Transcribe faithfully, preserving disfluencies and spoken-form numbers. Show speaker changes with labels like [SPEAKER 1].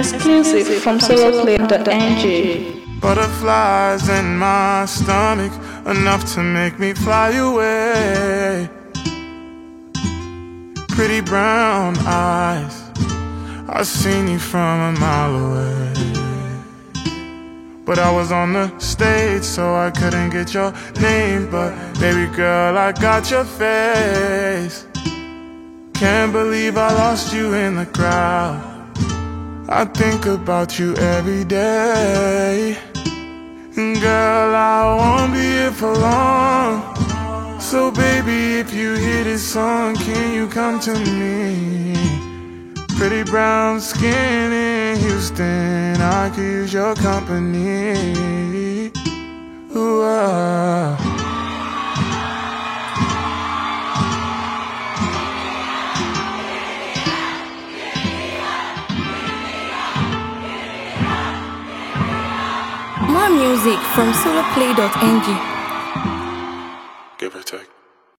[SPEAKER 1] Exclusive from solo plane dot n g.
[SPEAKER 2] Butterflies in my stomach, enough to make me fly away. Pretty brown eyes, I seen you from a mile away. But I was on the stage, so I couldn't get your name. But baby girl, I got your face. Can't believe I lost you in the crowd. I think about you every day. Girl, I won't be here for long. So baby, if you hear this song, can you come to me? Pretty brown skin in Houston, I could use your company. Ooh, ah.
[SPEAKER 3] More music from solo play dot n g.
[SPEAKER 2] Give or take.